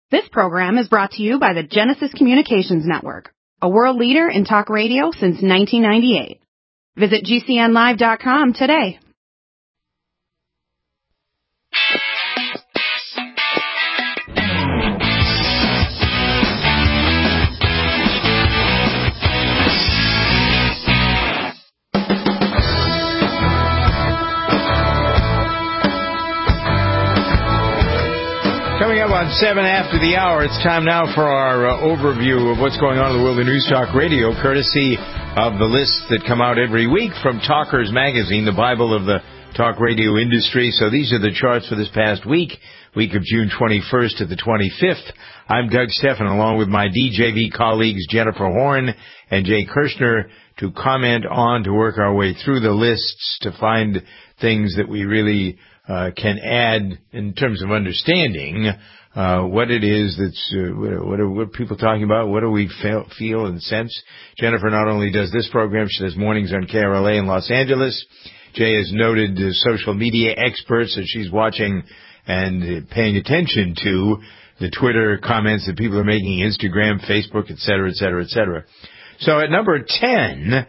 This program is brought to you by the Genesis Communications Network, a world leader in talk radio since 1998. Visit GCNlive.com today. Coming up on 7 after the hour, it's time now for our overview of what's going on in the world of News Talk Radio, courtesy of the lists that come out every week from Talkers Magazine, the Bible of the talk radio industry. So these are the charts for this past week of June 21st to the 25th. I'm Doug Stephan, along with my DJV colleagues Jennifer Horn and Jay Kirshner, to comment on, to work our way through the lists, to find things that we really can add in terms of understanding what it is that's what are people talking about, what do we feel and sense. Jennifer not only does this program, she does mornings on KRLA in Los Angeles. Jay is noted social media experts that she's watching and paying attention to the Twitter comments that people are making, Instagram, Facebook, et cetera, et cetera, et cetera. So at number 10,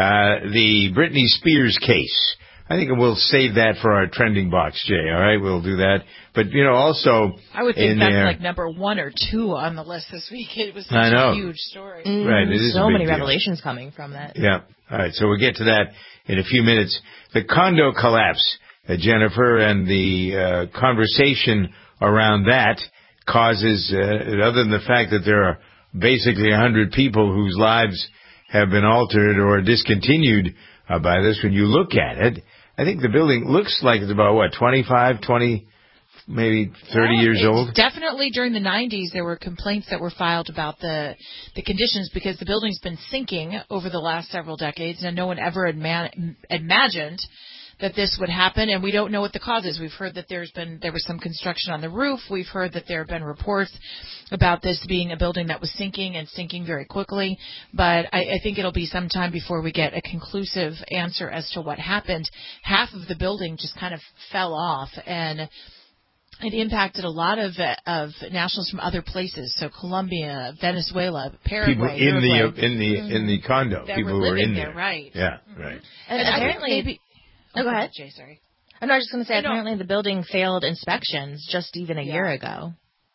the Britney Spears case. I think we'll save that for our trending box, Jay. All right, we'll do that. But, also I would think that's like number 1 or 2 on the list this week. It was such a huge story. Right, it is so many deal. revelations coming from that. Yeah. All right, so we'll get to that in a few minutes. The condo collapse, Jennifer, and the conversation around that causes, other than the fact that there are basically 100 people whose lives have been altered or discontinued by this, when you look at it, I think the building looks like it's about, 25, 20, maybe 30 years old? Definitely during the 90s, there were complaints that were filed about the conditions because the building's been sinking over the last several decades, and no one ever imagined that this would happen, and we don't know what the cause is. We've heard that there was some construction on the roof. We've heard that there have been reports about this being a building that was sinking and sinking very quickly, but I think it'll be some time before we get a conclusive answer as to what happened. Half of the building just kind of fell off, and it impacted a lot of nationals from other places, so Colombia, Venezuela, Paraguay, people in the condo, people who were in there, right? Yeah, right. And apparently. Oh, go ahead. Jay, sorry. I'm not just going to say, apparently the building failed inspections just even a year ago.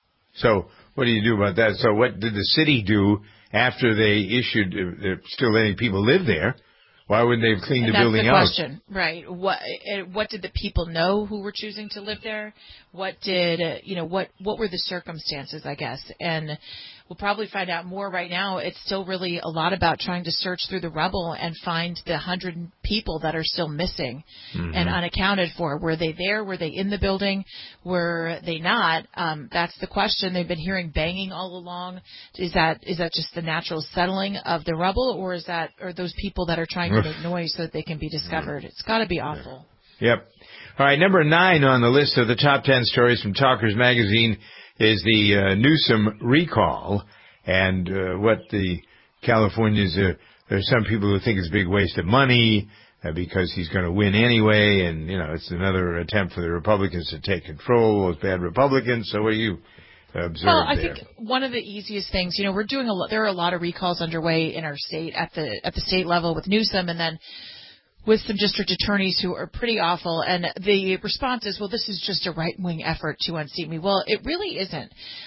So what do you do about that? So what did the city do after they issued, still letting people live there? Why wouldn't they have cleaned the building out? That's the question, right? What did the people know who were choosing to live there? What did, what were the circumstances, I guess? And we'll probably find out more. Right now, it's still really a lot about trying to search through the rubble and find the 100 people that are still missing and unaccounted for. Were they there? Were they in the building? Were they not? That's the question. They've been hearing banging all along. Is that just the natural settling of the rubble, or are those people that are trying to make noise so that they can be discovered? It's got to be awful. Yep. All right, number 9 on the list of the top 10 stories from Talkers Magazine is the Newsom recall, and what the Californians, there's some people who think it's a big waste of money because he's going to win anyway, and, it's another attempt for the Republicans to take control, those bad Republicans. So what do you observe there? Well, I think one of the easiest things, we're doing there are a lot of recalls underway in our state at the state level with Newsom, and then with some district attorneys who are pretty awful. And the response is, well, this is just a right-wing effort to unseat me. Well, it really isn't.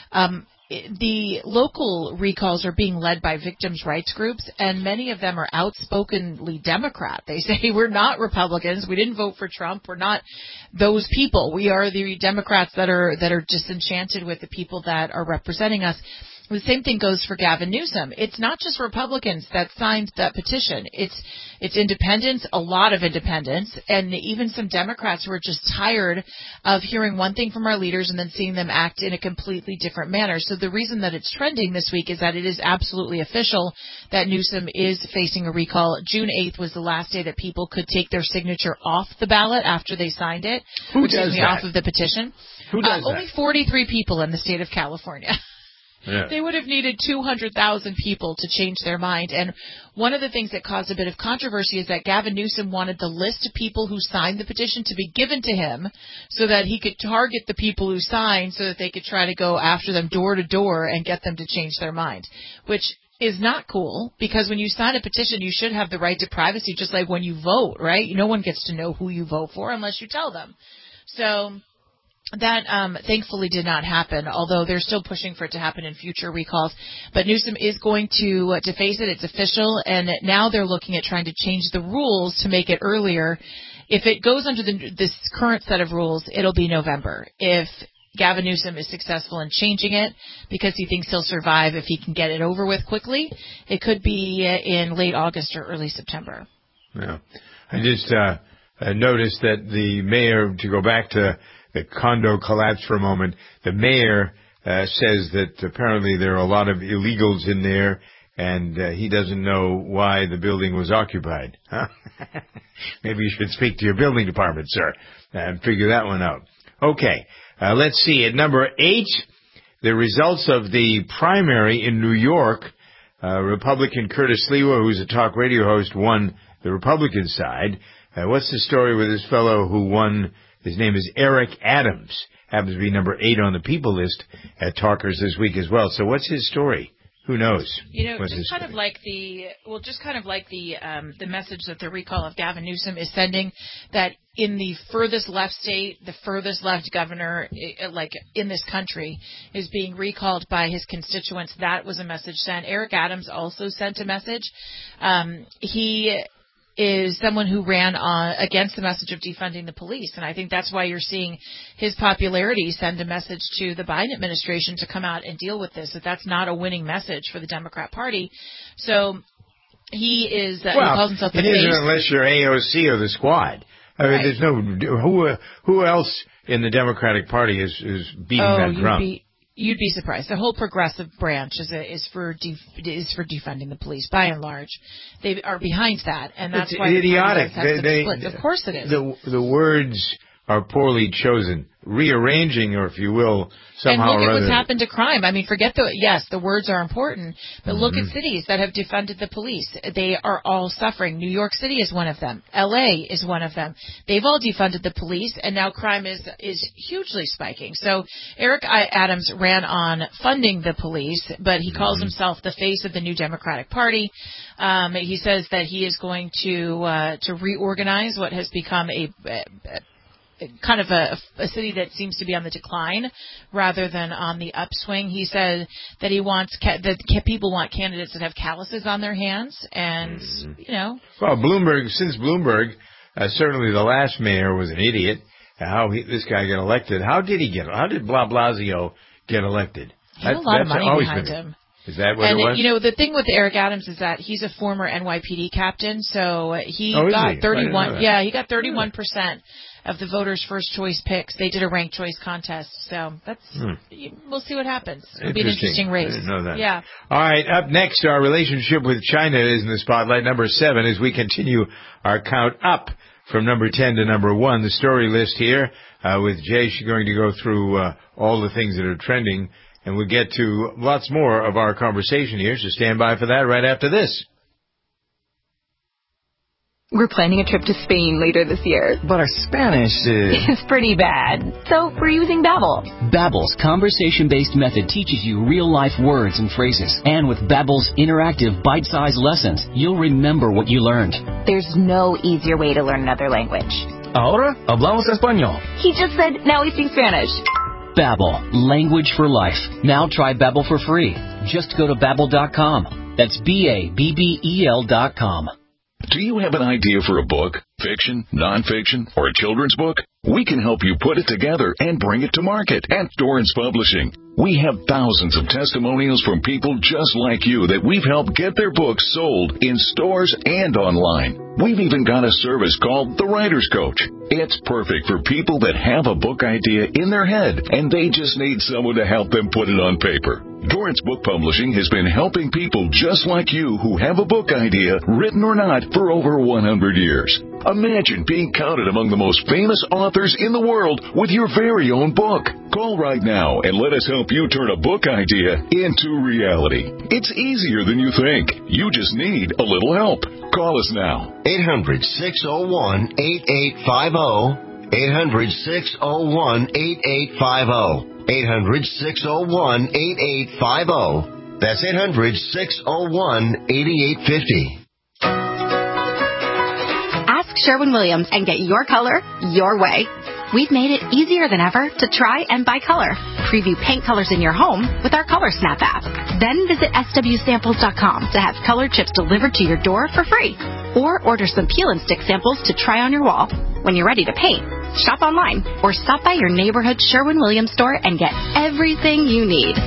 The local recalls are being led by victims' rights groups, and many of them are outspokenly Democrat. They say, we're not Republicans. We didn't vote for Trump. We're not those people. We are the Democrats that are disenchanted with the people that are representing us. The same thing goes for Gavin Newsom. It's not just Republicans that signed that petition. It's independents, a lot of independents, and even some Democrats who are just tired of hearing one thing from our leaders and then seeing them act in a completely different manner. So the reason that it's trending this week is that it is absolutely official that Newsom is facing a recall. June 8th was the last day that people could take their signature off the ballot after they signed it, off of the petition. Who does that? Only 43 people in the state of California. Yeah. They would have needed 200,000 people to change their mind. And one of the things that caused a bit of controversy is that Gavin Newsom wanted the list of people who signed the petition to be given to him so that he could target the people who signed so that they could try to go after them door to door and get them to change their mind, which is not cool, because when you sign a petition, you should have the right to privacy, just like when you vote, right? No one gets to know who you vote for unless you tell them. So that thankfully did not happen, although they're still pushing for it to happen in future recalls. But Newsom is going to face it. It's official, and now they're looking at trying to change the rules to make it earlier. If it goes under this current set of rules, it'll be November. If Gavin Newsom is successful in changing it because he thinks he'll survive if he can get it over with quickly, it could be in late August or early September. Yeah. I just noticed that the mayor, to go back to the condo collapse for a moment, the mayor says that apparently there are a lot of illegals in there, and he doesn't know why the building was occupied. Huh? Maybe you should speak to your building department, sir, and figure that one out. Okay. Let's see. At number 8, the results of the primary in New York. Republican Curtis Sliwa, who's a talk radio host, won the Republican side. What's the story with this fellow who won? His name is Eric Adams. Happens to be number 8 on the people list at Talkers this week as well. So what's his story? Who knows? Just kind of like the message that the recall of Gavin Newsom is sending, that in the furthest left state, the furthest left governor, like in this country, is being recalled by his constituents. That was a message sent. Eric Adams also sent a message. He is someone who ran against the message of defunding the police. And I think that's why you're seeing his popularity send a message to the Biden administration to come out and deal with this, that that's not a winning message for the Democrat Party. So he is, he calls himself the face. It isn't unless you're AOC or the Squad. I mean, Right. there's no, who else in the Democratic Party is beating that drum? You'd be surprised. The whole progressive branch is for defunding the police. By and large, they are behind that, and that's it's why idiotic. Of course, it is. The words are poorly chosen, rearranging, or if you will, somehow. And look or at other. what's happened to crime. I mean, the words are important, but look at cities that have defunded the police. They are all suffering. New York City is one of them. L.A. is one of them. They've all defunded the police, and now crime is hugely spiking. So Eric Adams ran on funding the police, but he calls himself the face of the new Democratic Party. He says that he is going to reorganize what has become a kind of a city that seems to be on the decline rather than on the upswing. He said that he wants that people want candidates that have calluses on their hands, and Well, since Bloomberg, certainly the last mayor was an idiot. This guy got elected? How did Blasio get elected? He had a lot of money behind him. Is that what it was? The thing with Eric Adams is that he's a former NYPD captain, so he got 31. Yeah, he got 31% of the voters' first choice picks. They did a ranked choice contest, so we'll see what happens. It'll be an interesting race. I didn't know that. Yeah. All right, up next, our relationship with China is in the spotlight. Number 7, as we continue our count up from number 10 to number 1. The story list here with Jay. She's going to go through all the things that are trending. And we'll get to lots more of our conversation here, so stand by for that right after this. We're planning a trip to Spain later this year. But our Spanish is pretty bad. So we're using Babbel. Babbel's conversation-based method teaches you real-life words and phrases. And with Babbel's interactive, bite-sized lessons, you'll remember what you learned. There's no easier way to learn another language. Ahora hablamos español. He just said, now we speak Spanish. Babbel, language for life. Now try Babbel for free. Just go to Babbel.com. That's Babbel.com. Do you have an idea for a book, fiction, nonfiction, or a children's book? We can help you put it together and bring it to market at Dorrance Publishing. We have thousands of testimonials from people just like you that we've helped get their books sold in stores and online. We've even got a service called The Writer's Coach. It's perfect for people that have a book idea in their head and they just need someone to help them put it on paper. Dorrance Book Publishing has been helping people just like you who have a book idea, written or not, for over 100 years. Imagine being counted among the most famous authors in the world with your very own book. Call right now and let us help you turn a book idea into reality. It's easier than you think. You just need a little help. Call us now. 800-601-8850. 800-601-8850. 800-601-8850. That's 800-601-8850. Ask Sherwin-Williams and get your color your way. We've made it easier than ever to try and buy color. Preview paint colors in your home with our Color Snap app. Then visit swsamples.com to have color chips delivered to your door for free. Or order some peel and stick samples to try on your wall. When you're ready to paint, shop online or stop by your neighborhood Sherwin-Williams store and get everything you need.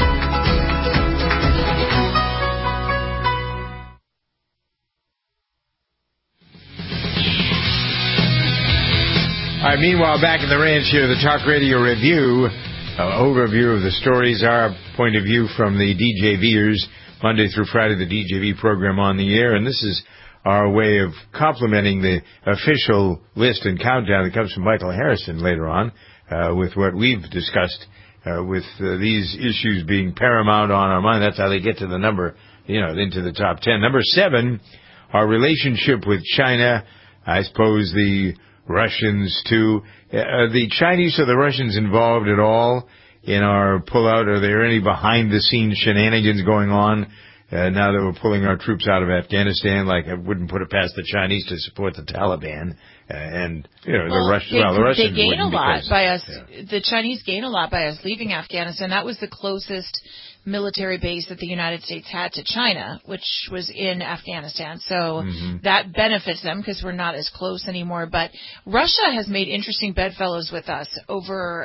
All right, meanwhile, back in the ranch here, the Talk Radio Review, overview of the stories, our point of view from the DJVers, Monday through Friday, the DJV program on the air, and this is our way of complementing the official list and countdown that comes from Michael Harrison later on, with what we've discussed, with these issues being paramount on our mind. That's how they get to the number, into the top 10. Number 7, our relationship with China, I suppose the Russians too. The Chinese or the Russians involved at all in our pullout? Are there any behind-the-scenes shenanigans going on now that we're pulling our troops out of Afghanistan? Like, I wouldn't put it past the Chinese to support the Taliban, the Russians. They gain a lot by us. Yeah. The Chinese gain a lot by us leaving Afghanistan. That was the closest military base that the United States had to China, which was in Afghanistan. So that benefits them because we're not as close anymore. But Russia has made interesting bedfellows with us over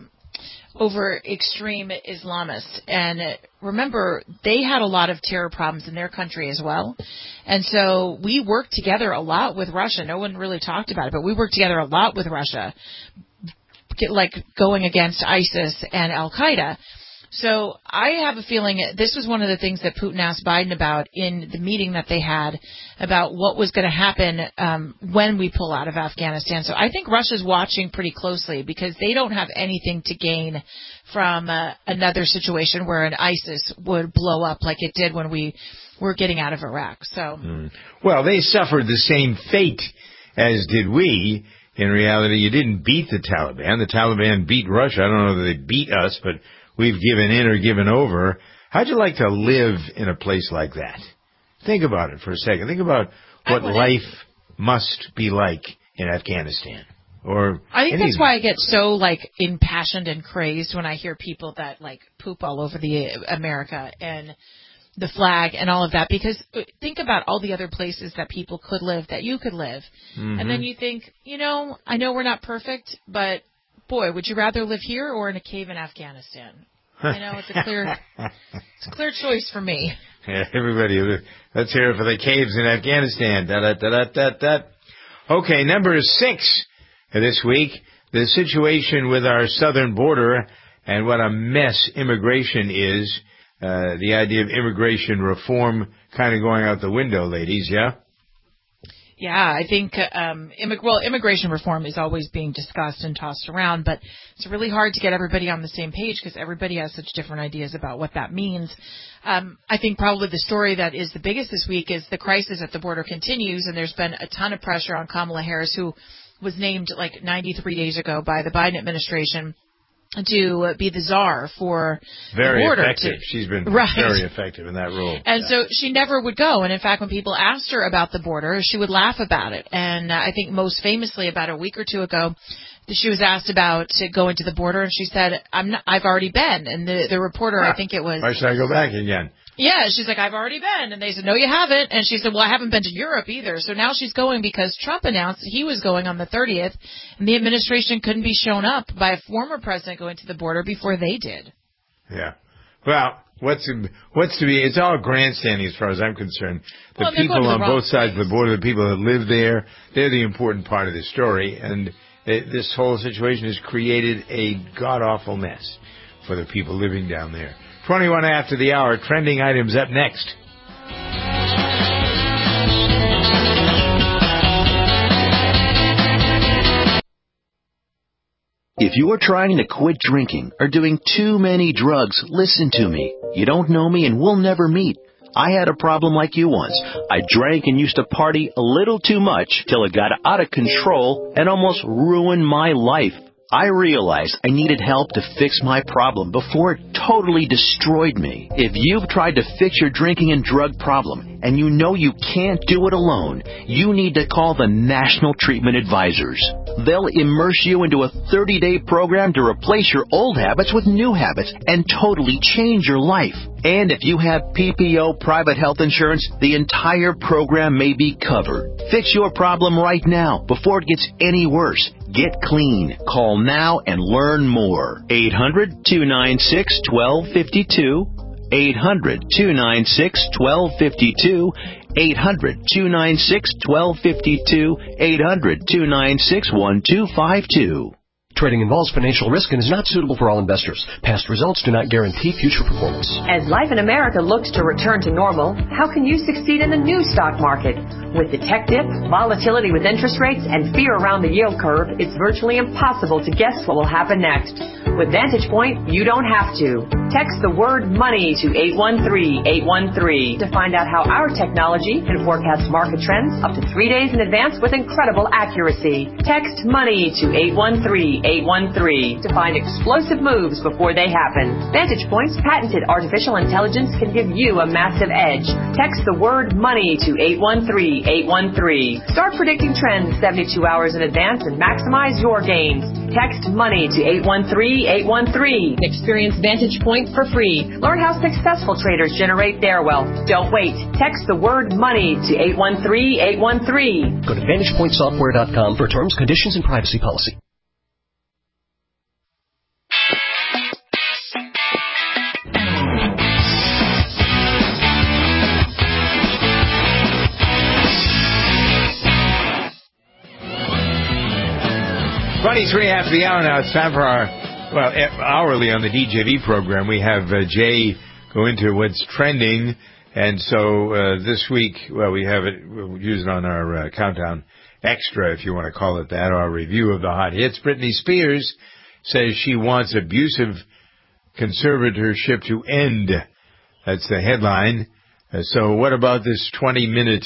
extreme Islamists. And remember, they had a lot of terror problems in their country as well. And so we worked together a lot with Russia. No one really talked about it, but we worked together a lot with Russia, like going against ISIS and Al-Qaeda. So I have a feeling this was one of the things that Putin asked Biden about in the meeting that they had about what was going to happen when we pull out of Afghanistan. So I think Russia's watching pretty closely because they don't have anything to gain from another situation where an ISIS would blow up like it did when we were getting out of Iraq. So, Well, they suffered the same fate as did we. In reality, you didn't beat the Taliban. The Taliban beat Russia. I don't know that they beat us, but we've given in or given over. How'd you like to live in a place like that? Think about it for a second. Think about what life must be like in Afghanistan. I think that's why I get so impassioned and crazed when I hear people that poop all over the America and the flag and all of that, because think about all the other places that people could live, that you could live. And then you think, I know we're not perfect, but boy, would you rather live here or in a cave in Afghanistan? I know it's a clear choice for me. Yeah, everybody, let's hear it for the caves in Afghanistan. Da-da-da-da-da-da. Okay, number 6 this week, the situation with our southern border and what a mess immigration is. The idea of immigration reform kind of going out the window, ladies, yeah? Yeah, I think immigration reform is always being discussed and tossed around, but it's really hard to get everybody on the same page because everybody has such different ideas about what that means. I think probably the story that is the biggest this week is the crisis at the border continues, and there's been a ton of pressure on Kamala Harris, who was named 93 days ago by the Biden administration to be the czar for the border. Very effective. She's been very effective in that role. And so she never would go. And in fact, when people asked her about the border, she would laugh about it. And I think most famously about a week or two ago, she was asked about going to the border, and she said, I've already been. And the reporter, I think it was... Why should I go back again? Yeah, she's like, I've already been. And they said, no, you haven't. And she said, well, I haven't been to Europe either. So now she's going because Trump announced he was going on the 30th, and the administration couldn't be shown up by a former president going to the border before they did. Yeah. Well, what's to be, it's all grandstanding as far as I'm concerned. The people on both sides of the border, the people that live there, they're the important part of the story. And this whole situation has created a god-awful mess for the people living down there. 21 after the hour, trending items up next. If you are trying to quit drinking or doing too many drugs, listen to me. You don't know me and we'll never meet. I had a problem like you once. I drank and used to party a little too much till it got out of control and almost ruined my life. I realized I needed help to fix my problem before it totally destroyed me. If you've tried to fix your drinking and drug problem and you know you can't do it alone, you need to call the National Treatment Advisors. They'll immerse you into a 30-day program to replace your old habits with new habits and totally change your life. And if you have PPO private health insurance, the entire program may be covered. Fix your problem right now before it gets any worse. Get clean. Call now and learn more. 800-296-1252. 800-296-1252. 800-296-1252. 800-296-1252. Trading involves financial risk and is not suitable for all investors. Past results do not guarantee future performance. As life in America looks to return to normal, how can you succeed in the new stock market? With the tech dip, volatility with interest rates, and fear around the yield curve, it's virtually impossible to guess what will happen next. With Vantage Point, you don't have to. Text the word money to 813-813 to find out how our technology can forecast market trends up to 3 days in advance with incredible accuracy. Text money to 813-813 to find explosive moves before they happen. Vantage Point's patented artificial intelligence can give you a massive edge. Text the word money to 813-813. Start predicting trends 72 hours in advance and maximize your gains. Text money to 813-813. Experience Vantage Point for free. Learn how successful traders generate their wealth. Don't wait. Text the word money to 813-813. Go to VantagePointSoftware.com for terms, conditions, and privacy policy. Three after the hour now. It's time for our, hourly on the DJV program. We have Jay go into what's trending. And so this week, we have it, we'll use it on our Countdown Extra, if you want to call it that, our review of the hot hits. Britney Spears says she wants abusive conservatorship to end. That's the headline. So what about this 20-minute?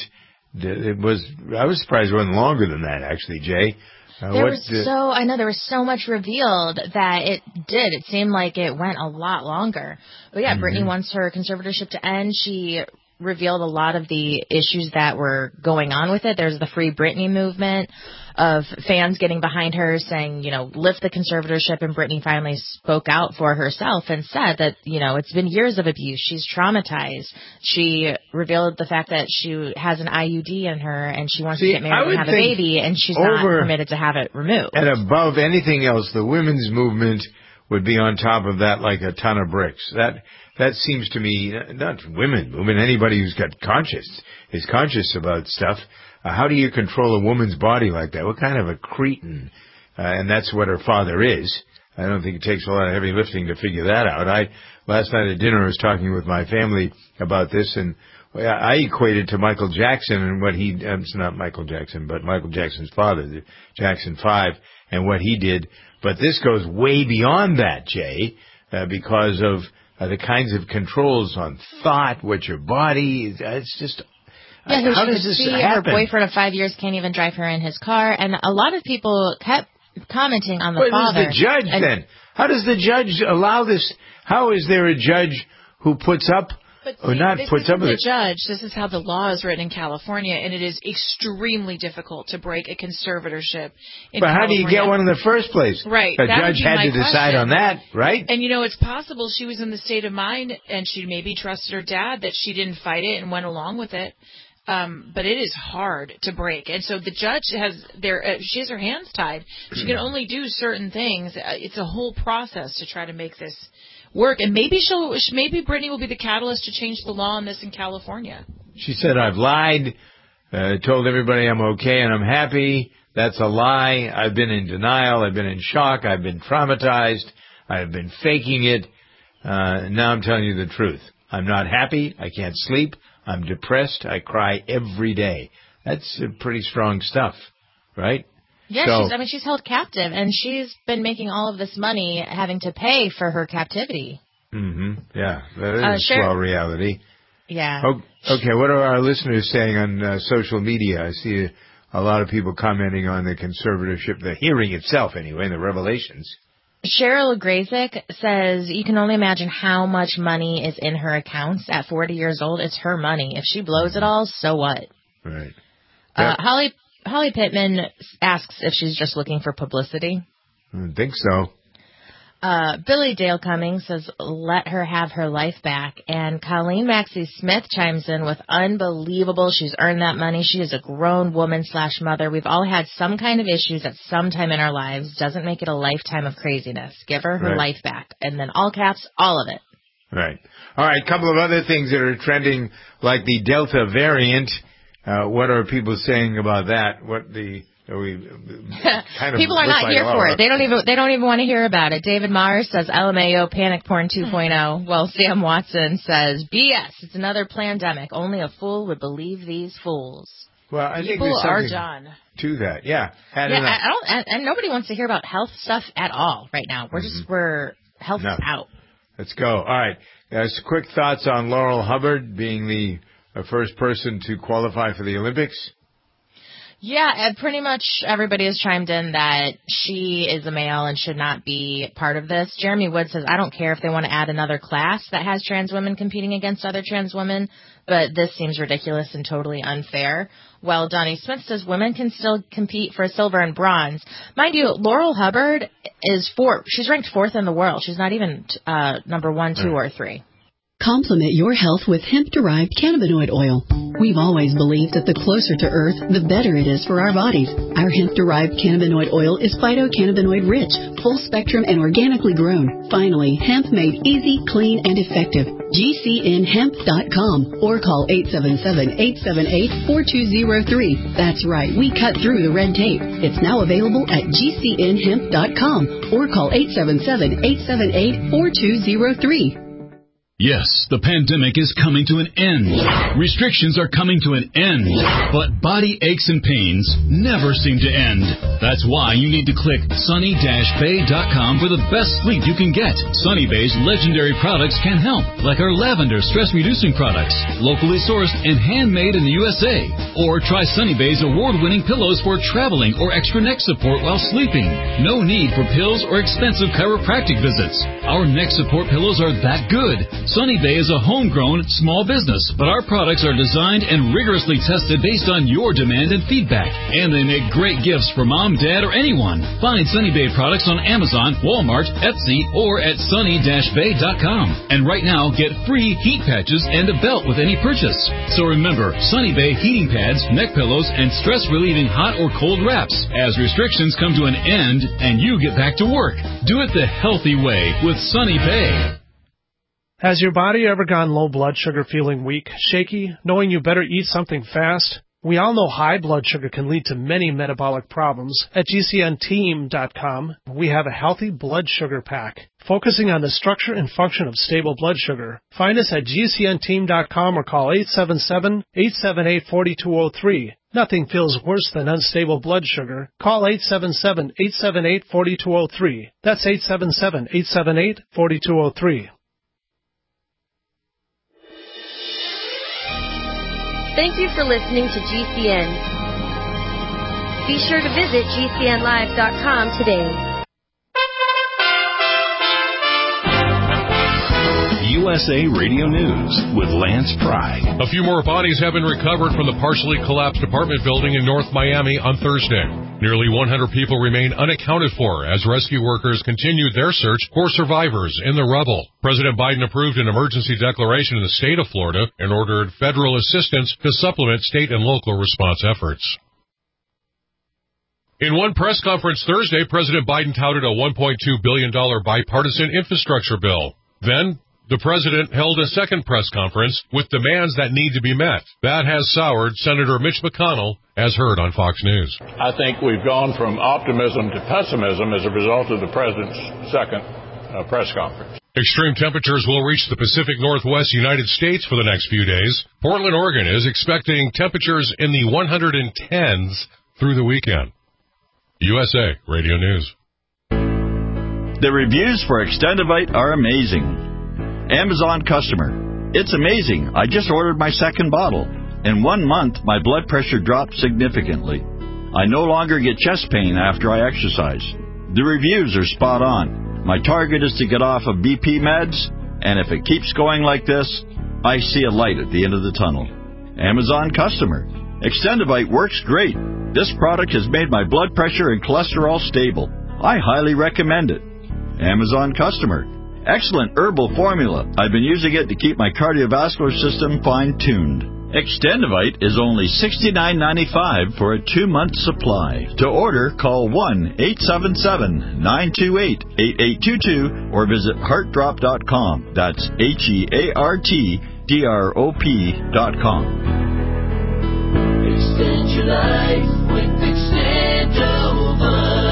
I was surprised it wasn't longer than that, actually, Jay. There was so much revealed that it did. It seemed like it went a lot longer. But yeah, Britney wants her conservatorship to end. She revealed a lot of the issues that were going on with it. There's the Free Britney movement of fans getting behind her saying, lift the conservatorship, and Britney finally spoke out for herself and said that, it's been years of abuse. She's traumatized. She revealed the fact that she has an IUD in her and she wants to get married and have a baby, and she's not permitted to have it removed. And above anything else, the women's movement would be on top of that like a ton of bricks. That seems to me, not women movement, anybody who's got is conscious about stuff. How do you control a woman's body like that? What kind of a cretin? And that's what her father is. I don't think it takes a lot of heavy lifting to figure that out. Last night at dinner I was talking with my family about this, and I equated to Michael Jackson and what it's not Michael Jackson, but Michael Jackson's father, the Jackson 5, and what he did. But this goes way beyond that, Jay, because of the kinds of controls on thought, what your body, it's just... Yeah, how does this happen? Her boyfriend of 5 years can't even drive her in his car, and a lot of people kept commenting on the father. Who's the judge then? How does the judge allow this? How is there a judge who puts up or not puts up with it? Judge, this is how the law is written in California, and it is extremely difficult to break a conservatorship in California. But how do you get one in the first place? Right. A judge had to decide on that, right? And, it's possible she was in the state of mind, and she maybe trusted her dad that she didn't fight it and went along with it. But it is hard to break. And so the judge she has her hands tied. She can only do certain things. It's a whole process to try to make this work. And maybe Britney will be the catalyst to change the law on this in California. She said, I've lied, told everybody I'm okay and I'm happy. That's a lie. I've been in denial. I've been in shock. I've been traumatized. I've been faking it. Now I'm telling you the truth. I'm not happy. I can't sleep. I'm depressed. I cry every day. That's pretty strong stuff, right? Yeah, she's held captive, and she's been making all of this money having to pay for her captivity. Mm-hmm. Yeah, that is swell reality. Yeah. Okay, what are our listeners saying on social media? I see a lot of people commenting on the conservatorship, the hearing itself anyway, and the revelations. Cheryl Grazik says, you can only imagine how much money is in her accounts. At 40 years old, it's her money. If she blows it all, so what? Right. Holly Pittman asks if she's just looking for publicity. I think so. Billy Dale Cummings says, let her have her life back. And Colleen Maxey Smith chimes in with, unbelievable. She's earned that money. She is a grown woman / mother. We've all had some kind of issues at some time in our lives. Doesn't make it a lifetime of craziness. Give her her life back. And then all caps, all of it. Right. All right. A couple of other things that are trending, like the Delta variant. What are people saying about that? People are not here for it. They don't even want to hear about it. David Mars says LMAO panic porn 2.0. Well, Sam Watson says BS. It's another plandemic. Only a fool would believe these fools. Well, I think people there's are done to that. Yeah. And nobody wants to hear about health stuff at all right now. We're health out. Let's go. All right. Quick thoughts on Laurel Hubbard being the first person to qualify for the Olympics. Yeah, and pretty much everybody has chimed in that she is a male and should not be part of this. Jeremy Wood says, I don't care if they want to add another class that has trans women competing against other trans women, but this seems ridiculous and totally unfair. Well, Donnie Smith says women can still compete for silver and bronze. Mind you, Laurel Hubbard is she's ranked 4th in the world. She's not even number 1, 2, or 3. Complement your health with hemp-derived cannabinoid oil. We've always believed that the closer to Earth, the better it is for our bodies. Our hemp-derived cannabinoid oil is phytocannabinoid-rich, full-spectrum, and organically grown. Finally, hemp made easy, clean, and effective. GCNhemp.com or call 877-878-4203. That's right, we cut through the red tape. It's now available at GCNhemp.com or call 877-878-4203. Yes, the pandemic is coming to an end. Restrictions are coming to an end. But body aches and pains never seem to end. That's why you need to click sunny-bay.com for the best sleep you can get. Sunny Bay's legendary products can help, like our lavender stress-reducing products, locally sourced and handmade in the USA. Or try Sunny Bay's award-winning pillows for traveling or extra neck support while sleeping. No need for pills or expensive chiropractic visits. Our neck support pillows are that good. Sunny Bay is a homegrown small business, but our products are designed and rigorously tested based on your demand and feedback. And they make great gifts for mom, dad, or anyone. Find Sunny Bay products on Amazon, Walmart, Etsy, or at sunny-bay.com. And right now, get free heat patches and a belt with any purchase. So remember, Sunny Bay heating pads, neck pillows, and stress-relieving hot or cold wraps as restrictions come to an end and you get back to work. Do it the healthy way with Sunny Bay. Has your body ever gone low blood sugar, feeling weak, shaky, knowing you better eat something fast? We all know high blood sugar can lead to many metabolic problems. At GCNteam.com, we have a healthy blood sugar pack, focusing on the structure and function of stable blood sugar. Find us at GCNteam.com or call 877-878-4203. Nothing feels worse than unstable blood sugar. Call 877-878-4203. That's 877-878-4203. Thank you for listening to GCN. Be sure to visit GCNlive.com today. USA Radio News with Lance Pry. A few more bodies have been recovered from the partially collapsed apartment building in North Miami on Thursday. Nearly 100 people remain unaccounted for as rescue workers continued their search for survivors in the rubble. President Biden approved an emergency declaration in the state of Florida and ordered federal assistance to supplement state and local response efforts. In one press conference Thursday, President Biden touted a $1.2 billion bipartisan infrastructure bill. Then, the president held a second press conference with demands that need to be met. That has soured Senator Mitch McConnell, as heard on Fox News. I think we've gone from optimism to pessimism as a result of the president's second press conference. Extreme temperatures will reach the Pacific Northwest United States for the next few days. Portland, Oregon is expecting temperatures in the 110s through the weekend. USA Radio News. The reviews for Extendivite are amazing. Amazon customer. It's amazing. I just ordered my second bottle. In 1 month, my blood pressure dropped significantly. I no longer get chest pain after I exercise. The reviews are spot on. My target is to get off of BP meds, and if it keeps going like this, I see a light at the end of the tunnel. Amazon customer. Extendivite works great. This product has made my blood pressure and cholesterol stable. I highly recommend it. Amazon customer. Excellent herbal formula. I've been using it to keep my cardiovascular system fine-tuned. Extendivite is only $69.95 for a 2-month supply. To order, call 1-877-928-8822 or visit heartdrop.com. That's HEARTDROP.com. Extend your life with Extendivite.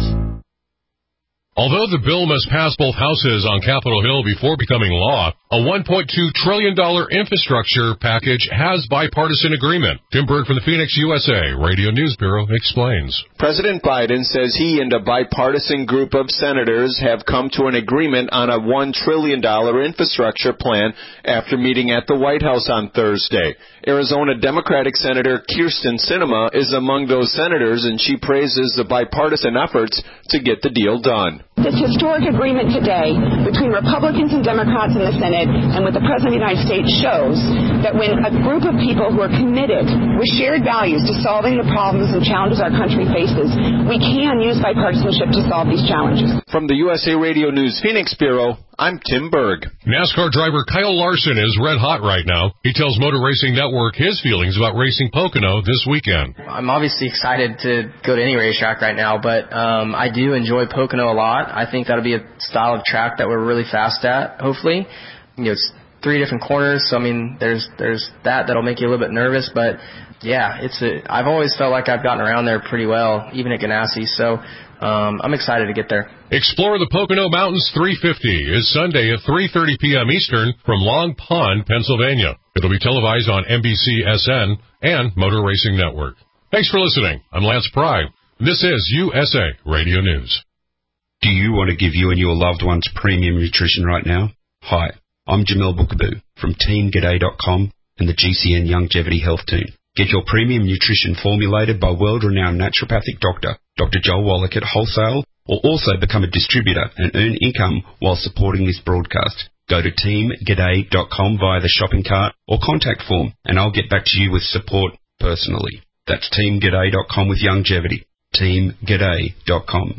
Although the bill must pass both houses on Capitol Hill before becoming law, a $1.2 trillion infrastructure package has bipartisan agreement. Tim Berg from the Phoenix, USA Radio News Bureau explains. President Biden says he and a bipartisan group of senators have come to an agreement on a $1 trillion infrastructure plan after meeting at the White House on Thursday. Arizona Democratic Senator Kyrsten Sinema is among those senators, and she praises the bipartisan efforts to get the deal done. This historic agreement today between Republicans and Democrats in the Senate and with the President of the United States shows that when a group of people who are committed with shared values to solving the problems and challenges our country faces, we can use bipartisanship to solve these challenges. From the USA Radio News Phoenix Bureau, I'm Tim Berg. NASCAR driver Kyle Larson is red hot right now. He tells Motor Racing Network his feelings about racing Pocono this weekend. I'm obviously excited to go to any racetrack right now, but I do enjoy Pocono a lot. I think that'll be a style of track that we're really fast at, hopefully. You know, it's 3 different corners, so I mean, there's that'll make you a little bit nervous, but yeah, I've always felt like I've gotten around there pretty well, even at Ganassi, so I'm excited to get there. Explore the Pocono Mountains 350 is Sunday at 3:30 p.m. Eastern from Long Pond, Pennsylvania. It'll be televised on NBC-SN and Motor Racing Network. Thanks for listening. I'm Lance Pry. This is USA Radio News. Do you want to give you and your loved ones premium nutrition right now? Hi, I'm Jamel Bookaboo from TeamGaday.com and the GCN Longevity Health Team. Get your premium nutrition formulated by world-renowned naturopathic doctor, Dr. Joel Wallach at Wholesale, or also become a distributor and earn income while supporting this broadcast. Go to TeamGaday.com via the shopping cart or contact form, and I'll get back to you with support personally. That's TeamGaday.com with longevity. TeamGaday.com.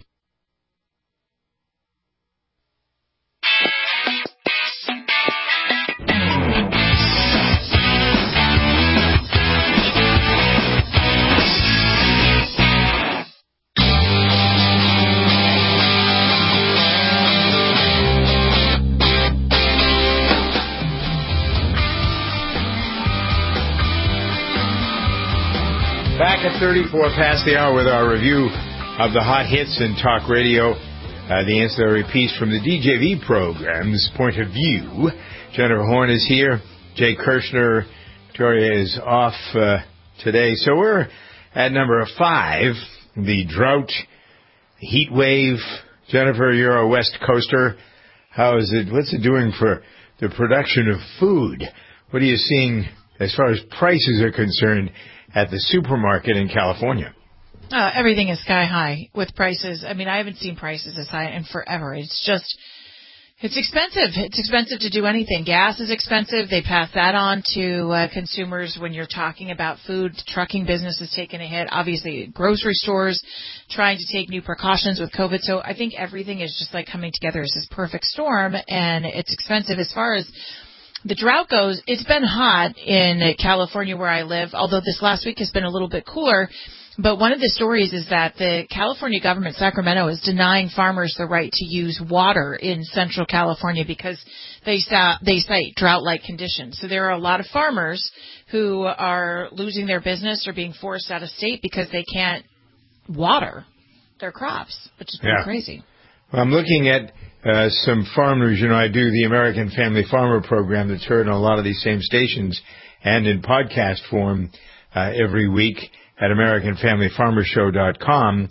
Back at 34 past the hour with our review of the hot hits in talk radio, the ancillary piece from the DJV program's Point of View. Jennifer Horn is here. Jay Kirshner, Victoria is off today. So we're at number 5, the drought, heat wave. Jennifer, you're a West Coaster. How is it? What's it doing for the production of food? What are you seeing as far as prices are concerned at the supermarket in California? Everything is sky high with prices. I mean, I haven't seen prices as high in forever. It's expensive. It's expensive to do anything. Gas is expensive. They pass that on to consumers when you're talking about food. The trucking business is taking a hit. Obviously, grocery stores trying to take new precautions with COVID. So I think everything is just like coming together as this perfect storm, and it's expensive. As far as the drought goes, it's been hot in California where I live, although this last week has been a little bit cooler. But one of the stories is that the California government, Sacramento, is denying farmers the right to use water in Central California because they cite drought-like conditions. So there are a lot of farmers who are losing their business or being forced out of state because they can't water their crops, which is pretty crazy. Well, I'm looking at some farmers. You know, I do the American Family Farmer program that's heard on a lot of these same stations and in podcast form every week at AmericanFamilyFarmersShow.com.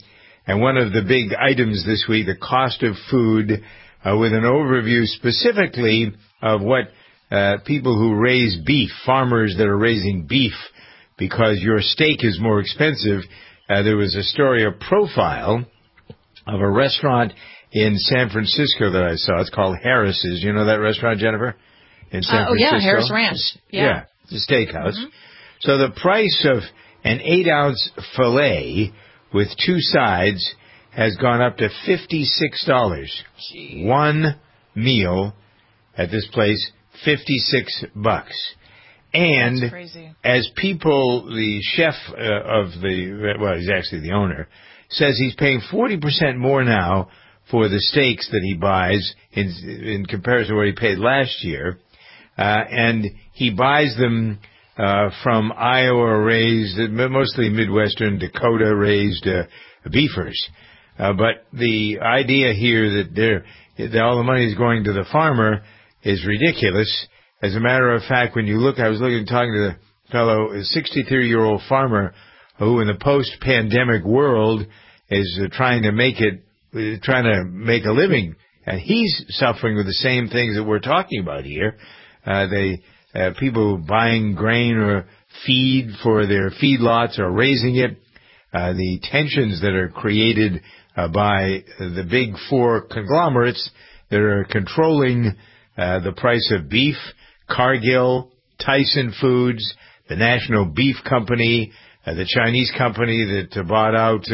And one of the big items this week, the cost of food, with an overview specifically of what people who raise beef, farmers that are raising beef, because your steak is more expensive. There was a story, a profile of a restaurant in San Francisco that I saw. It's called Harris's. You know that restaurant, Jennifer? In San Francisco? Yeah, Harris Ranch. Yeah, it's a steakhouse. Mm-hmm. So the price of an 8-ounce filet with 2 sides has gone up to $56. Gee. One meal at this place, $56. And that's crazy. As people, the chef he's actually the owner, says he's paying 40% more now for the steaks that he buys in comparison to what he paid last year. And he buys them from Iowa-raised, mostly Midwestern, Dakota-raised beefers. But the idea here that all the money is going to the farmer is ridiculous. As a matter of fact, when you look, I was talking to the fellow, a 63-year-old farmer who in the post-pandemic world is trying to make a living. And he's suffering with the same things that we're talking about here. People buying grain or feed for their feedlots or raising it. The tensions that are created by the big 4 conglomerates that are controlling the price of beef. Cargill, Tyson Foods, the National Beef Company, the Chinese company that bought out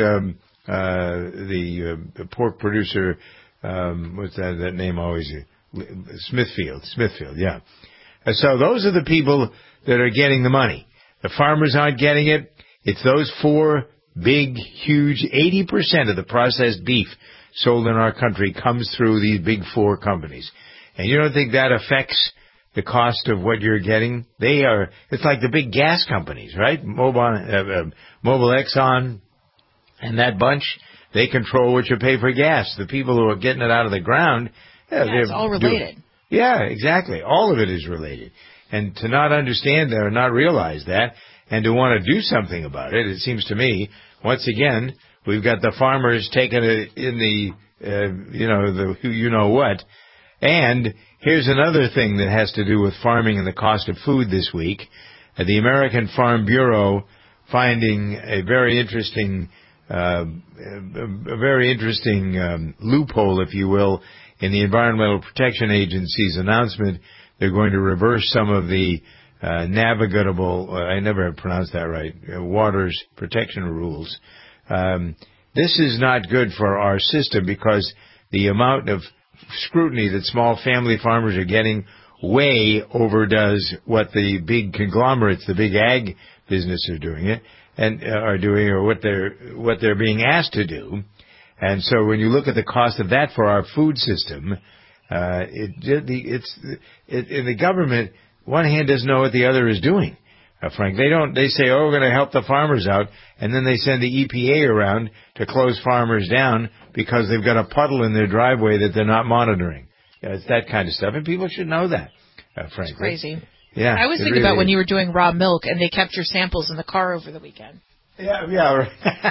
the pork producer, what's that name always? Smithfield, yeah. So those are the people that are getting the money. The farmers aren't getting it. It's those 4 big, huge, 80% of the processed beef sold in our country comes through these big 4 companies. And you don't think that affects the cost of what you're getting? It's like the big gas companies, right? Mobil, Exxon, and that bunch, they control what you pay for gas. The people who are getting it out of the ground, it's all related. Yeah, exactly. All of it is related. And to not understand that or not realize that and to want to do something about it, it seems to me, once again, we've got the farmers taking it in the what. And here's another thing that has to do with farming and the cost of food this week. The American Farm Bureau finding a very interesting loophole, if you will, in the Environmental Protection Agency's announcement. They're going to reverse some of the navigable, I never pronounced that right, waters protection rules. This is not good for our system because the amount of scrutiny that small family farmers are getting way overdoes what the big conglomerates, the big ag business are doing or what they're being asked to do. And so when you look at the cost of that for our food system, in the government, one hand doesn't know what the other is doing. Frank, they say, we're going to help the farmers out, and then they send the EPA around to close farmers down because they've got a puddle in their driveway that they're not monitoring. It's that kind of stuff, and people should know that, frankly. It's crazy. Yeah, I was thinking really about when you were doing raw milk and they kept your samples in the car over the weekend. Yeah.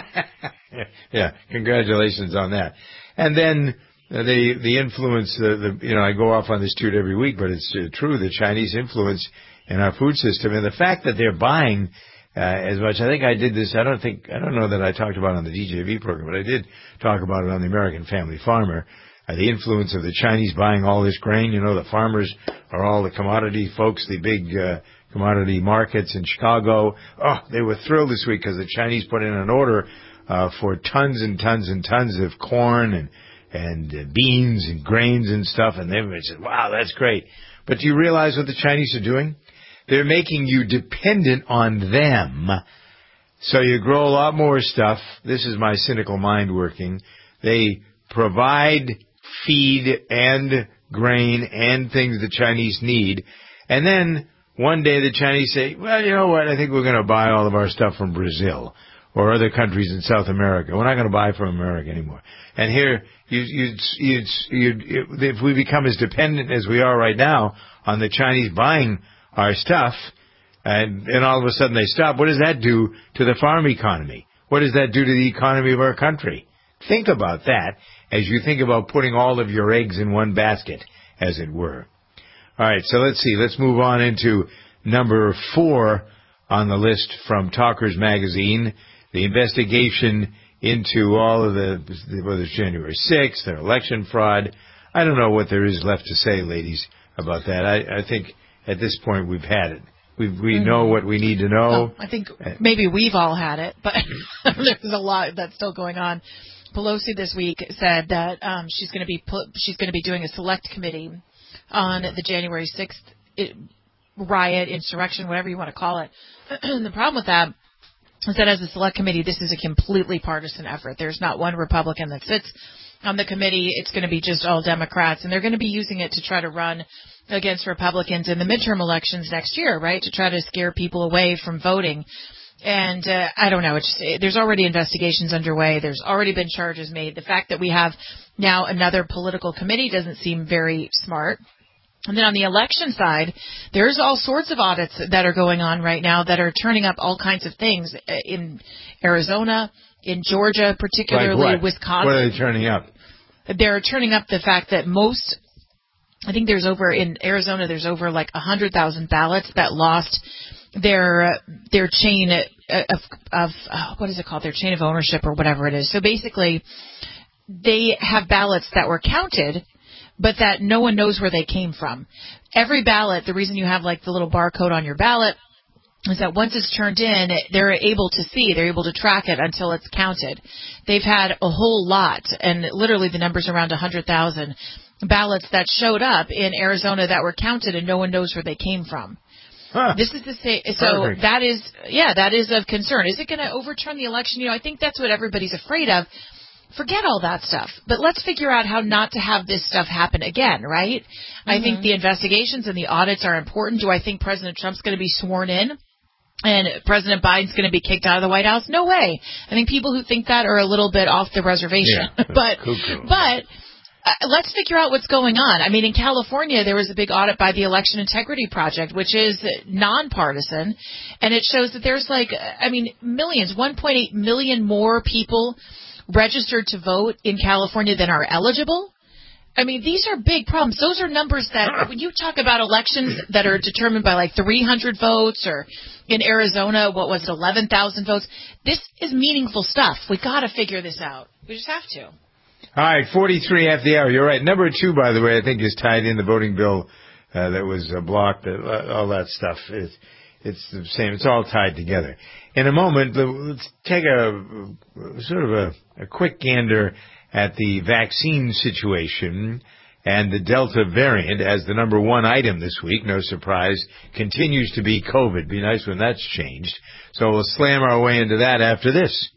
Yeah, congratulations on that. And then the influence, I go off on this toot every week, but it's true, the Chinese influence in our food system, and the fact that they're buying as much. I think I did this. I don't know that I talked about it on the DJV program, but I did talk about it on the American Family Farmer. The influence of the Chinese buying all this grain. The farmers are all the commodity folks, the big commodity markets in Chicago. Oh, they were thrilled this week because the Chinese put in an order for tons and tons and tons of corn and beans and grains and stuff, and they said, wow, that's great. But do you realize what the Chinese are doing? They're making you dependent on them. So you grow a lot more stuff. This is my cynical mind working. They provide feed and grain and things the Chinese need. And then one day the Chinese say, well, you know what? I think we're going to buy all of our stuff from Brazil or other countries in South America. We're not going to buy from America anymore. And here, if we become as dependent as we are right now on the Chinese buying our stuff, and all of a sudden they stop, what does that do to the farm economy? What does that do to the economy of our country? think about that as you think about putting all of your eggs in one basket, as it were. All right, so let's see. Let's move on into number 4 on the list from Talkers Magazine, the investigation into all of whether it's January 6th or election fraud. I don't know what there is left to say, ladies, about that. I think at this point we've had it. We know what we need to know. Well, I think maybe we've all had it, but there's a lot that's still going on. Pelosi this week said that she's going to be doing a select committee on the January 6th riot, insurrection, whatever you want to call it. The problem with that is that as a select committee, this is a completely partisan effort. There's not one Republican that sits on the committee. It's going to be just all Democrats, and they're going to be using it to try to run against Republicans in the midterm elections next year, right, to try to scare people away from voting. And I don't know. There's already investigations underway. There's already been charges made. The fact that we have now another political committee doesn't seem very smart. And then on the election side, there's all sorts of audits that are going on right now that are turning up all kinds of things in Arizona, in Georgia, particularly Wisconsin. What are they turning up? They're turning up the fact that I think in Arizona, there's over like 100,000 ballots that lost their chain of what is it called? Their chain of ownership or whatever it is. So basically, they have ballots that were counted, but that no one knows where they came from. Every ballot, the reason you have like the little barcode on your ballot is that once it's turned in, they're able to track it until it's counted. They've had a whole lot, and literally the number's around 100,000 ballots that showed up in Arizona that were counted, and no one knows where they came from. Huh. This is the same. So Perfect. that is of concern. Is it going to overturn the election? I think that's what everybody's afraid of. Forget all that stuff. But let's figure out how not to have this stuff happen again, right? Mm-hmm. I think the investigations and the audits are important. Do I think President Trump's going to be sworn in and President Biden's going to be kicked out of the White House? No way. I think people who think that are a little bit off the reservation. Yeah, but let's figure out what's going on. I mean, in California, there was a big audit by the Election Integrity Project, which is nonpartisan, and it shows that there's millions, 1.8 million more people registered to vote in California than are eligible. I mean, these are big problems. Those are numbers that when you talk about elections that are determined by like 300 votes, or in Arizona, 11,000 votes, this is meaningful stuff. We got to figure this out. We just have to. All right, 43 after the hour. You're right. Number 2, by the way, I think is tied in the voting bill that was blocked. All that stuff. It's the same. It's all tied together. In a moment, let's take a quick gander at the vaccine situation, and the Delta variant as the number 1 item this week. No surprise, continues to be COVID. Be nice when that's changed. So we'll slam our way into that after this.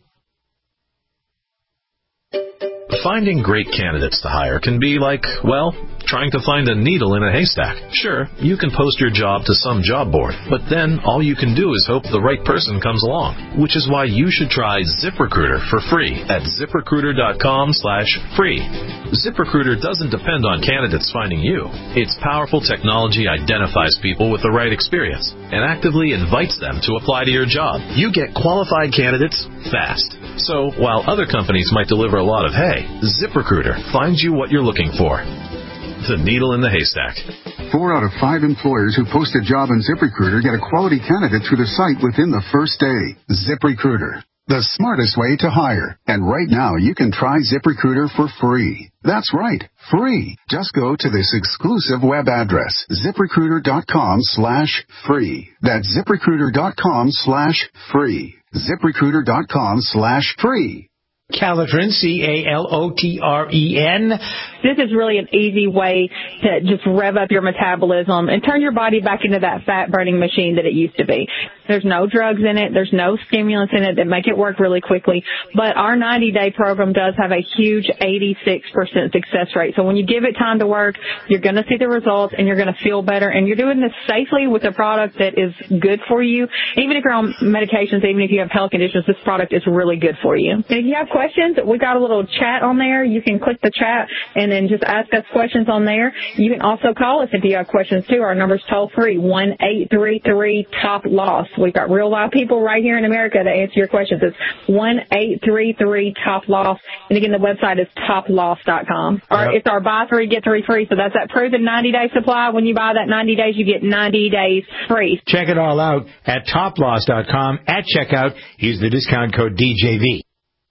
Finding great candidates to hire can be like, trying to find a needle in a haystack. Sure, you can post your job to some job board, but then all you can do is hope the right person comes along, which is why you should try ZipRecruiter for free at ZipRecruiter.com/free. ZipRecruiter doesn't depend on candidates finding you. Its powerful technology identifies people with the right experience and actively invites them to apply to your job. You get qualified candidates fast. So, while other companies might deliver a lot of hay, ZipRecruiter finds you what you're looking for. The needle in the haystack. 4 out of 5 employers who post a job on ZipRecruiter get a quality candidate through the site within the first day. ZipRecruiter, the smartest way to hire. And right now, you can try ZipRecruiter for free. That's right, free. Just go to this exclusive web address, ZipRecruiter.com/free. That's ZipRecruiter.com/free. ZipRecruiter.com/free. Calotren, Calotren. This is really an easy way to just rev up your metabolism and turn your body back into that fat-burning machine that it used to be. There's no drugs in it. There's no stimulants in it that make it work really quickly. But our 90-day program does have a huge 86% success rate. So when you give it time to work, you're going to see the results and you're going to feel better. And you're doing this safely with a product that is good for you. Even if you're on medications, even if you have health conditions, this product is really good for you. And if you have questions, we got a little chat on there. You can click the chat and and just ask us questions on there. You can also call us if you have questions, too. Our number's toll-free, 1-833-TOP-LOSS. We've got real live people right here in America to answer your questions. It's 1-833-TOP-LOSS. And again, the website is toploss.com. Or it's our buy 3, get 3 free. So that's that proven 90-day supply. When you buy that 90 days, you get 90 days free. Check it all out at toploss.com. At checkout, use the discount code DJV.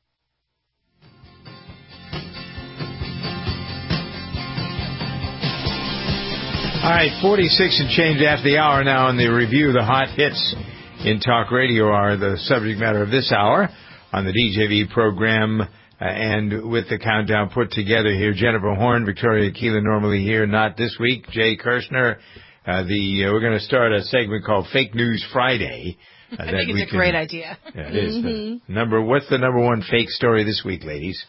All right, 46 and change after the hour now in the review. The hot hits in talk radio are the subject matter of this hour on the DJV program. And with the countdown put together here, Jennifer Horn, Victoria Keelan normally here, not this week. Jay Kirshner. We're going to start a segment called Fake News Friday. I think it's a great idea. Yeah, it is. What's the number one fake story this week, ladies?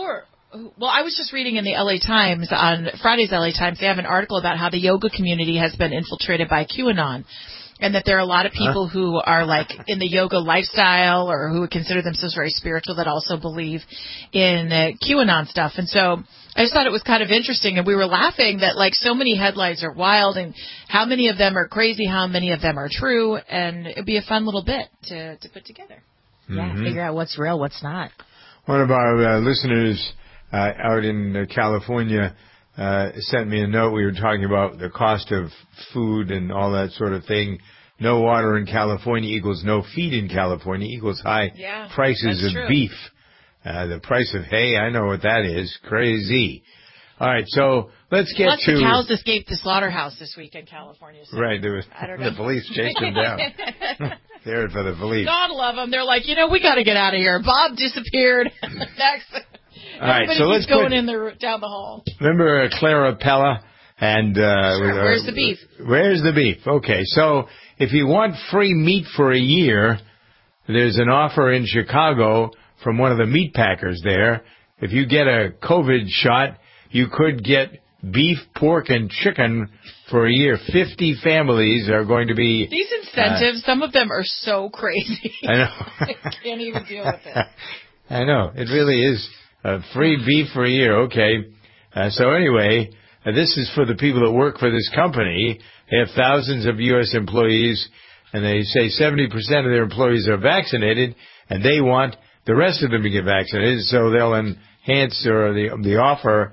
Well, I was just reading in the LA Times, on Friday's LA Times, they have an article about how the yoga community has been infiltrated by QAnon. And that there are a lot of people who are like in the yoga lifestyle or who would consider themselves very spiritual that also believe in QAnon stuff. And so I just thought it was kind of interesting. And we were laughing that like so many headlines are wild and how many of them are crazy, how many of them are true. And it'd be a fun little bit to put together. Yeah, figure out what's real, what's not. One of our listeners out in California sent me a note. We were talking about the cost of food and all that sort of thing. No water in California equals no feed in California equals high prices of beef. The price of hay, I know what that is. Crazy. All right, so let's get to... the cows escaped the slaughterhouse this week in California. So right, there was the police chased them down. There for the police. God love them. They're like, we got to get out of here. Bob disappeared. Next. All right, so let's going in down the hall. Remember Clara Pella and where's the beef? Where's the beef? Okay, so if you want free meat for a year, there's an offer in Chicago from one of the meat packers there. If you get a COVID shot, you could get beef, pork, and chicken for a year. 50 families are going to be... These incentives, some of them are so crazy. I know. I can't even deal with it. I know. It really is. Free beef for a year, okay. So anyway, this is for the people that work for this company. They have thousands of U.S. employees, and they say 70% of their employees are vaccinated, and they want the rest of them to get vaccinated. So they'll enhance, or the offer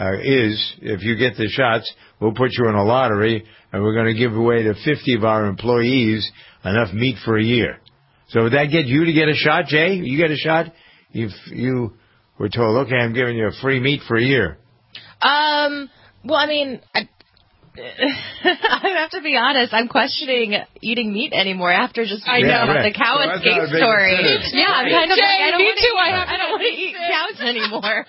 is, if you get the shots, we'll put you in a lottery, and we're going to give away to 50 of our employees enough meat for a year. So would that get you to get a shot, Jay? You get a shot? You were told, okay, I'm giving you a free meat for a year. Well, I mean, I have to be honest. I'm questioning eating meat anymore after just the cow escape story. Yeah, I'm kind of like, I don't want to eat cows anymore.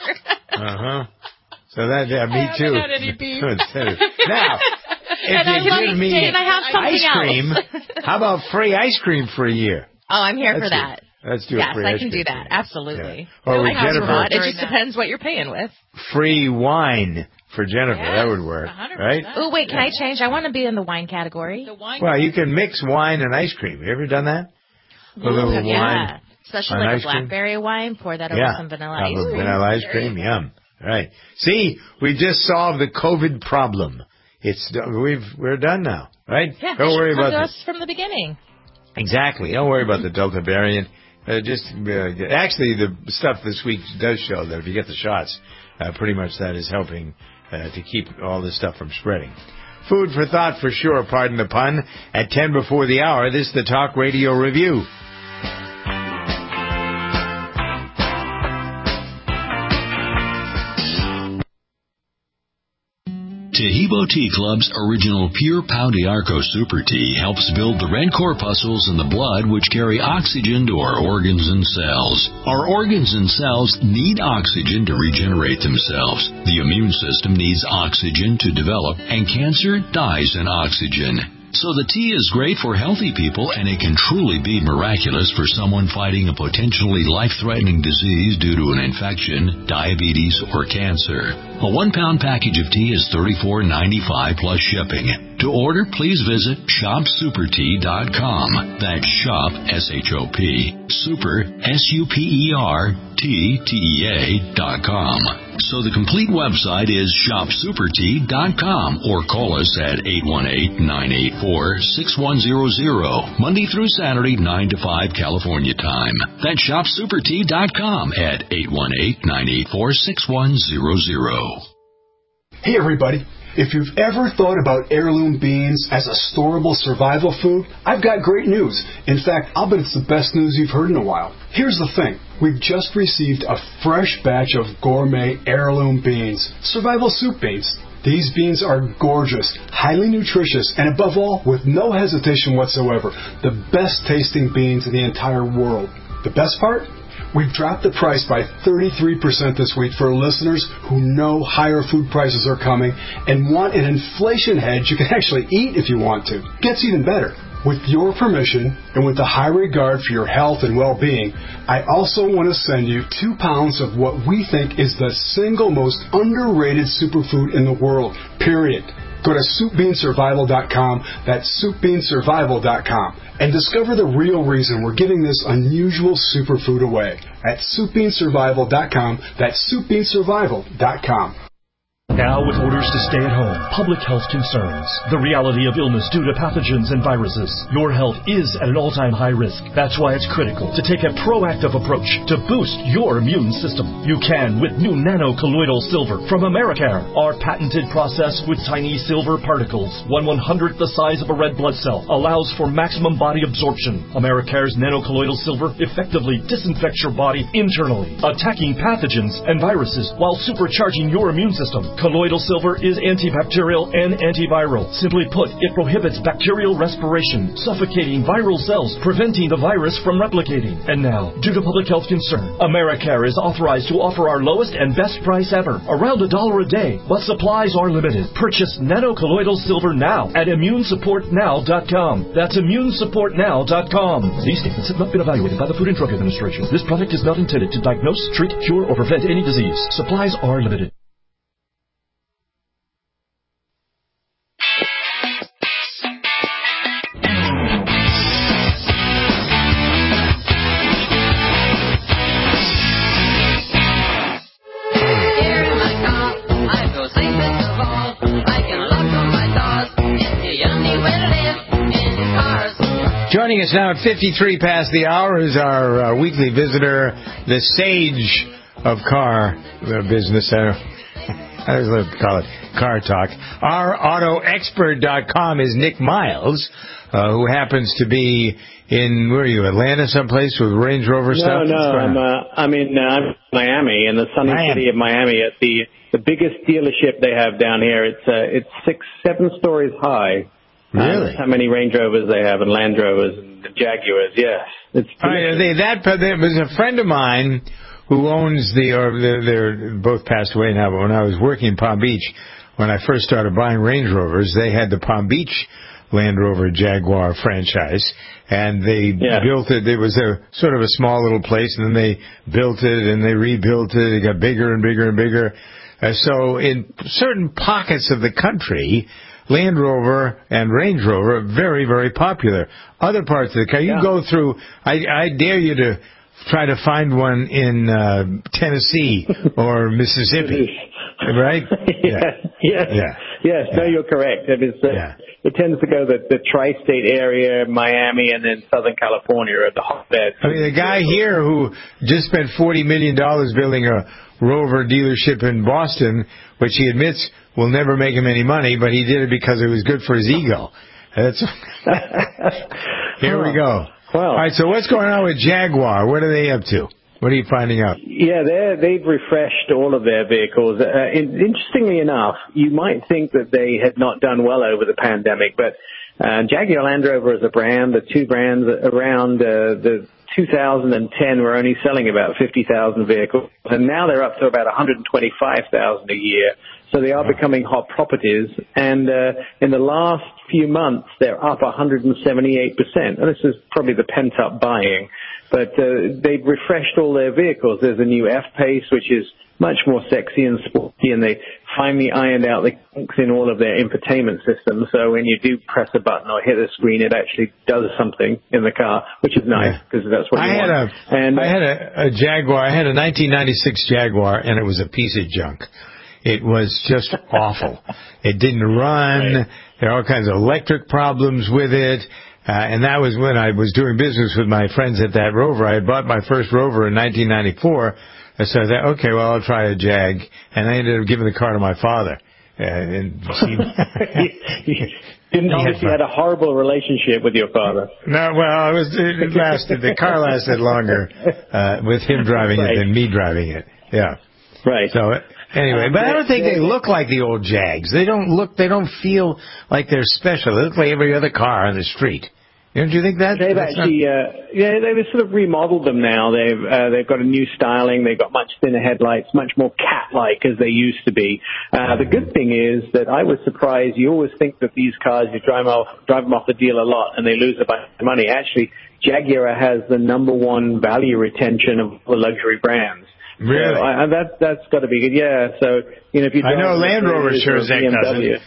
So that, me too. I haven't had any beef. Now, if you give me ice cream, how about free ice cream for a year? Oh, I'm here for that. Let's do yes, a free I ice can cream. do that. Absolutely. Yeah. Or with Jennifer. It just depends what you're paying with. Free wine for Jennifer. Yes, that would work. 100%. Right? Oh, wait, can I change? I want to be in the wine category. Well, you can mix wine and ice cream. Have you ever done that? A little wine. Especially like a blackberry wine. Pour that over some vanilla ice cream. Vanilla ice cream. Yum. Right. See, we just solved the COVID problem. We're done now. Right? Yeah, don't worry about this from the beginning. Exactly. Don't worry about the Delta variant. Actually, the stuff this week does show that if you get the shots, pretty much that is helping to keep all this stuff from spreading. Food for thought for sure, pardon the pun. At 10 before the hour, this is the Talk Radio Review. Tahibo Tea Club's original Pure Pau d'Arco Super Tea helps build the red corpuscles in the blood which carry oxygen to our organs and cells. Our organs and cells need oxygen to regenerate themselves. The immune system needs oxygen to develop, and cancer dies in oxygen. So the tea is great for healthy people, and it can truly be miraculous for someone fighting a potentially life-threatening disease due to an infection, diabetes, or cancer. A 1-pound package of tea is $34.95 plus shipping. To order, please visit shopsupertea.com. That's shop, S-H-O-P, super, S-U-P-E-R, T-T-E-A.com. So So the complete website is shopsupertea.com or call us at 818-984-6100, Monday through Saturday, 9 to 5 California time. That's shopsupertea.com at 818-984-6100. Hey everybody, if you've ever thought about heirloom beans as a storable survival food, I've got great news. In fact, I'll bet it's the best news you've heard in a while. Here's the thing. We've just received a fresh batch of gourmet heirloom beans, survival soup beans. These beans are gorgeous, highly nutritious, and above all, with no hesitation whatsoever, the best tasting beans in the entire world. The best part? We've dropped the price by 33% this week for listeners who know higher food prices are coming and want an inflation hedge you can actually eat if you want to. Gets even better. With your permission and with a high regard for your health and well-being, I also want to send you 2 pounds of what we think is the single most underrated superfood in the world, period. Go to SoupBeanSurvival.com, that's SoupBeanSurvival.com, and discover the real reason we're giving this unusual superfood away at SoupBeanSurvival.com, that's SoupBeanSurvival.com. Now, with orders to stay at home, public health concerns, the reality of illness due to pathogens and viruses, your health is at an all-time high risk. That's why it's critical to take a proactive approach to boost your immune system. You can with new nano-colloidal silver from Americare. Our patented process with tiny silver particles, 1/100th the size of a red blood cell, allows for maximum body absorption. Americare's nano-colloidal silver effectively disinfects your body internally, attacking pathogens and viruses while supercharging your immune system. Colloidal silver is antibacterial and antiviral. Simply put, it prohibits bacterial respiration, suffocating viral cells, preventing the virus from replicating. And now, due to public health concern, Americare is authorized to offer our lowest and best price ever, around $1 a day, but supplies are limited. Purchase nano-colloidal silver now at ImmuneSupportNow.com. That's ImmuneSupportNow.com. These statements have not been evaluated by the Food and Drug Administration. This product is not intended to diagnose, treat, cure, or prevent any disease. Supplies are limited. Joining us now at 53 past the hour is our weekly visitor, the sage of car business. I always love to call it car talk. OurAutoExpert.com is Nick Miles, who happens to be in, where are you, Atlanta someplace with Range Rover stuff? No, I'm in Miami, in the sunny city of Miami, at the biggest dealership they have down here. It's 6-7 stories high. Really? That's how many Range Rovers they have, and Land Rovers and Jaguars. Yes, it's. There was a friend of mine who owns they're both passed away now. But when I was working in Palm Beach, when I first started buying Range Rovers, they had the Palm Beach Land Rover Jaguar franchise, and they built it. It was a sort of a small little place, and then they built it and they rebuilt it. It got bigger and bigger and bigger. So in certain pockets of the country, Land Rover and Range Rover are very, very popular. Other parts of the country, you go through, I dare you to try to find one in Tennessee or Mississippi, right? Yes, no, you're correct. It tends to go the tri-state area, Miami, and then Southern California are the hotbeds. I mean, the guy here who just spent $40 million building a Rover dealership in Boston, which he admits will never make him any money, but he did it because it was good for his ego. Here we go. Well, all right, so what's going on with Jaguar? What are they up to? What are you finding out? Yeah, they've refreshed all of their vehicles. Interestingly enough, you might think that they had not done well over the pandemic, but Jaguar Land Rover as a brand, the two brands around the 2010 were only selling about 50,000 vehicles, and now they're up to about 125,000 a year. So they are becoming hot properties, and in the last few months, they're up 178%. And this is probably the pent-up buying. But they've refreshed all their vehicles. There's a new F-Pace, which is much more sexy and sporty, and they finally ironed out the kinks in all of their infotainment systems. So when you do press a button or hit a screen, it actually does something in the car, which is nice because that's what you want. I had a Jaguar. I had a 1996 Jaguar, and it was a piece of junk. It was just awful. It didn't run. Right. There are all kinds of electric problems with it. And that was when I was doing business with my friends at that Rover. I had bought my first Rover in 1994. So I thought, okay, well, I'll try a Jag. And I ended up giving the car to my father. And obviously had a horrible relationship with your father. No, well, it lasted. The car lasted longer with him driving it than me driving it. Yeah. Right. So anyway, but I don't think they look like the old Jags. They don't feel like they're special. They look like every other car on the street. Don't you think that? They've actually, they've sort of remodeled them now. They've got a new styling. They've got much thinner headlights, much more cat-like as they used to be. The good thing is that I was surprised. You always think that these cars, you drive them off the deal a lot and they lose a bunch of money. Actually, Jaguar has the #1 value retention of the luxury brands. Really? So, that's got to be good. Yeah. So if you I know Land Rover sure as heck doesn't.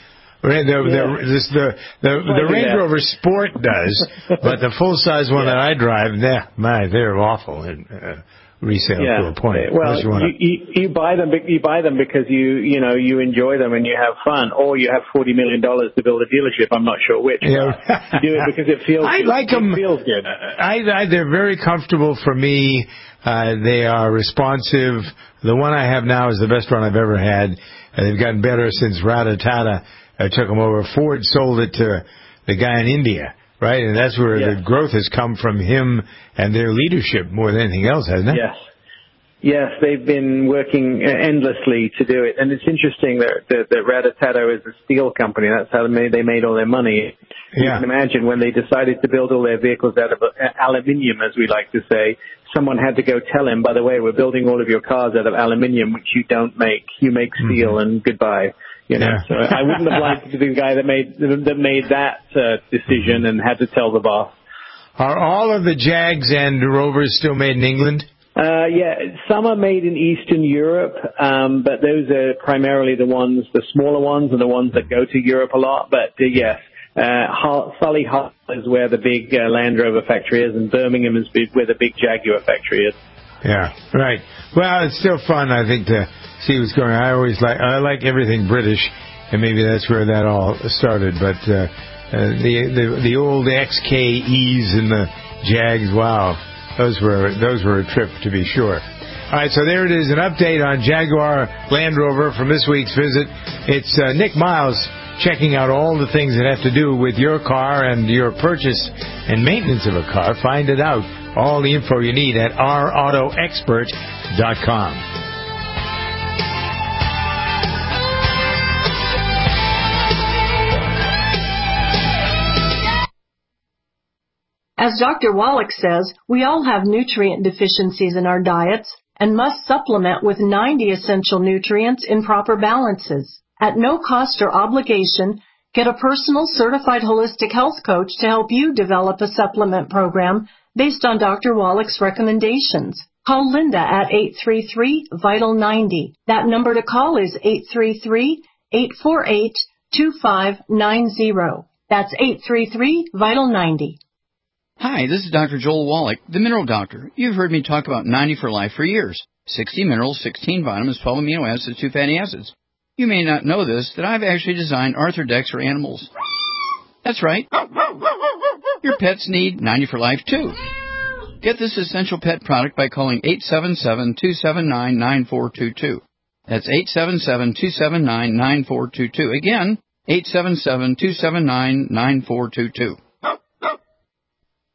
The Range Rover Sport does, but the full-size one that I drive, they're awful in resale to a point. Well, you buy them because you enjoy them and you have fun, or you have $40 million to build a dealership. I'm not sure which. You do it because it feels. I like them. It feels good. They're very comfortable for me. They are responsive. The one I have now is the best one I've ever had. They've gotten better since Rattata. I took them over. Ford sold it to the guy in India, right? And that's where the growth has come from him and their leadership more than anything else, hasn't it? Yes, they've been working endlessly to do it. And it's interesting that Rattata is a steel company. That's how they made all their money. You can imagine when they decided to build all their vehicles out of aluminium, as we like to say, someone had to go tell him, by the way, we're building all of your cars out of aluminium, which you don't make. You make steel and goodbye. So I wouldn't have liked to be the guy that made that decision and had to tell the boss. Are all of the Jags and Rovers still made in England? Some are made in Eastern Europe, but those are primarily the smaller ones and the ones that go to Europe a lot. But yes, Solihull is where the big Land Rover factory is, and Birmingham is where the big Jaguar factory is. Yeah, right. Well, it's still fun, I think, to see what's going on. I like everything British, and maybe that's where that all started. But the old XKEs and the Jags, wow, those were a trip to be sure. All right, so there it is, an update on Jaguar Land Rover from this week's visit. It's Nick Miles checking out all the things that have to do with your car and your purchase and maintenance of a car. Find it out. All the info you need at ourautoexpert.com. As Dr. Wallach says, we all have nutrient deficiencies in our diets and must supplement with 90 essential nutrients in proper balances. At no cost or obligation, get a personal certified holistic health coach to help you develop a supplement program based on Dr. Wallach's recommendations. Call Linda at 833-VITAL-90. That number to call is 833-848-2590. That's 833-VITAL-90. Hi, this is Dr. Joel Wallach, the Mineral Doctor. You've heard me talk about 90 for Life for years. 60 minerals, 16 vitamins, 12 amino acids, 2 fatty acids. You may not know this, that I've actually designed Arthrodex for animals. That's right. Your pets need 90 for Life, too. Get this essential pet product by calling 877-279-9422. That's 877-279-9422. Again, 877-279-9422.